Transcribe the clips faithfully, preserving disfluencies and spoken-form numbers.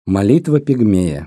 Молитва пигмея.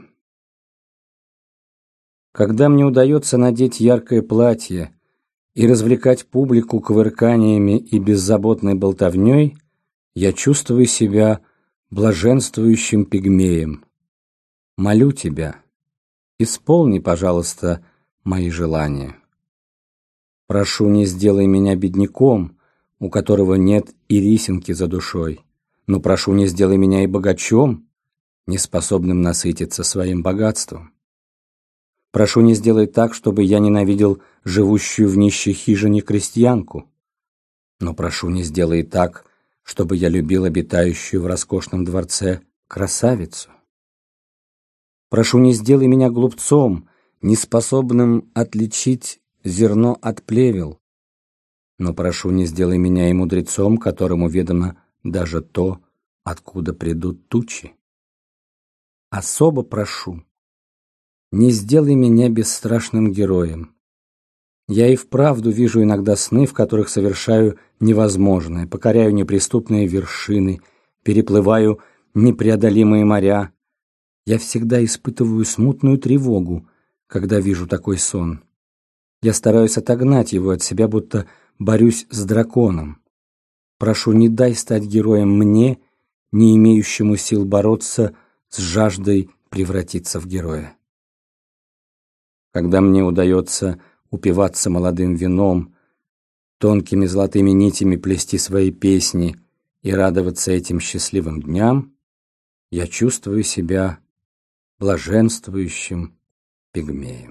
Когда мне удается надеть яркое платье и развлекать публику кувырканиями и беззаботной болтовней, я чувствую себя блаженствующим пигмеем. Молю тебя, исполни, пожалуйста, мои желания. Прошу, не сделай меня бедняком, у которого нет и рисинки за душой, но прошу, не сделай меня и богачом, неспособным насытиться своим богатством. Прошу, не сделай так, чтобы я ненавидел живущую в нищей хижине крестьянку, но прошу, не сделай так, чтобы я любил обитающую в роскошном дворце красавицу. Прошу, не сделай меня глупцом, неспособным отличить зерно от плевел, но прошу, не сделай меня и мудрецом, которому ведомо даже то, откуда придут тучи. Особо прошу, не сделай меня бесстрашным героем. Я и вправду вижу иногда сны, в которых совершаю невозможное, покоряю неприступные вершины, переплываю непреодолимые моря. Я всегда испытываю смутную тревогу, когда вижу такой сон. Я стараюсь отогнать его от себя, будто борюсь с драконом. Прошу, не дай стать героем мне, не имеющему сил бороться с жаждой превратиться в героя. Когда мне удается упиваться молодым вином, тонкими золотыми нитями плести свои песни и радоваться этим счастливым дням, я чувствую себя блаженствующим пигмеем.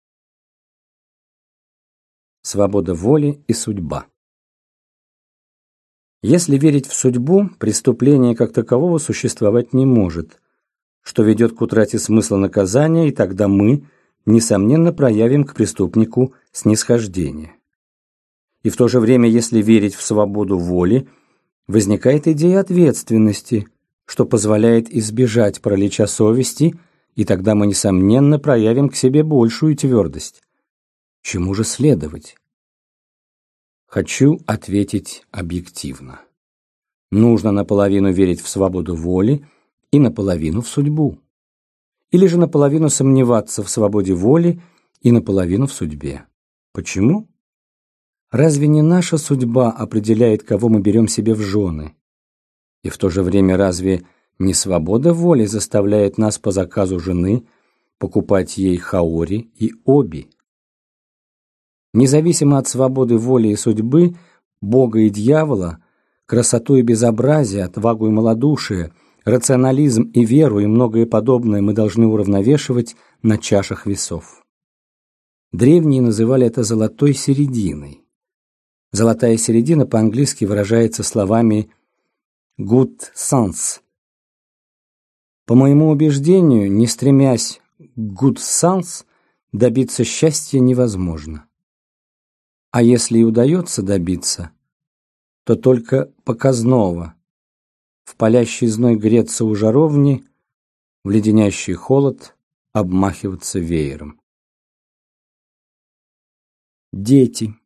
Свобода воли и судьба. Если верить в судьбу, преступление как такового существовать не может, что ведет к утрате смысла наказания, и тогда мы, несомненно, проявим к преступнику снисхождение. И в то же время, если верить в свободу воли, возникает идея ответственности, что позволяет избежать паралича совести, и тогда мы, несомненно, проявим к себе большую твердость. Чему же следовать? Хочу ответить объективно. Нужно наполовину верить в свободу воли и наполовину в судьбу. Или же наполовину сомневаться в свободе воли и наполовину в судьбе. Почему? Разве не наша судьба определяет, кого мы берем себе в жены? И в то же время разве не свобода воли заставляет нас по заказу жены покупать ей хаори и оби? Независимо от свободы воли и судьбы, Бога и дьявола, красоту и безобразие, отвагу и малодушие, рационализм и веру и многое подобное мы должны уравновешивать на чашах весов. Древние называли это золотой серединой. Золотая середина по-английски выражается словами good sense. По моему убеждению, не стремясь к good sense, добиться счастья невозможно. А если и удается добиться, то только показного. В палящий зной греться у жаровни, в леденящий холод обмахиваться веером. Дети.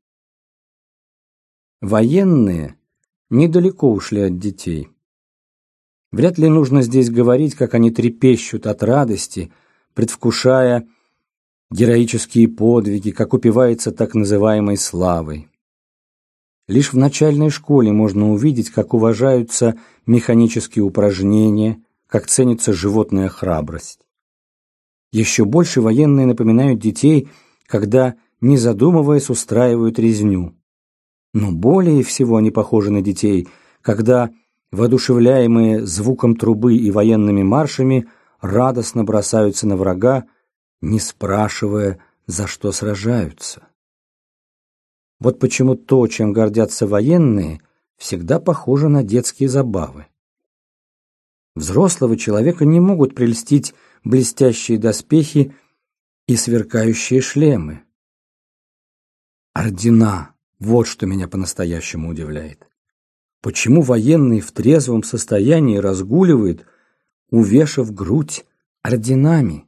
Военные недалеко ушли от детей. Вряд ли нужно здесь говорить, как они трепещут от радости, предвкушая героические подвиги, как упивается так называемой славой. Лишь в начальной школе можно увидеть, как уважаются механические упражнения, как ценится животная храбрость. Еще больше военные напоминают детей, когда, не задумываясь, устраивают резню. Но более всего они похожи на детей, когда, воодушевляемые звуком трубы и военными маршами, радостно бросаются на врага, не спрашивая, за что сражаются. Вот почему то, чем гордятся военные, всегда похоже на детские забавы. Взрослого человека не могут прельстить блестящие доспехи и сверкающие шлемы. Ордена — вот что меня по-настоящему удивляет. Почему военный в трезвом состоянии разгуливает, увешав грудь орденами?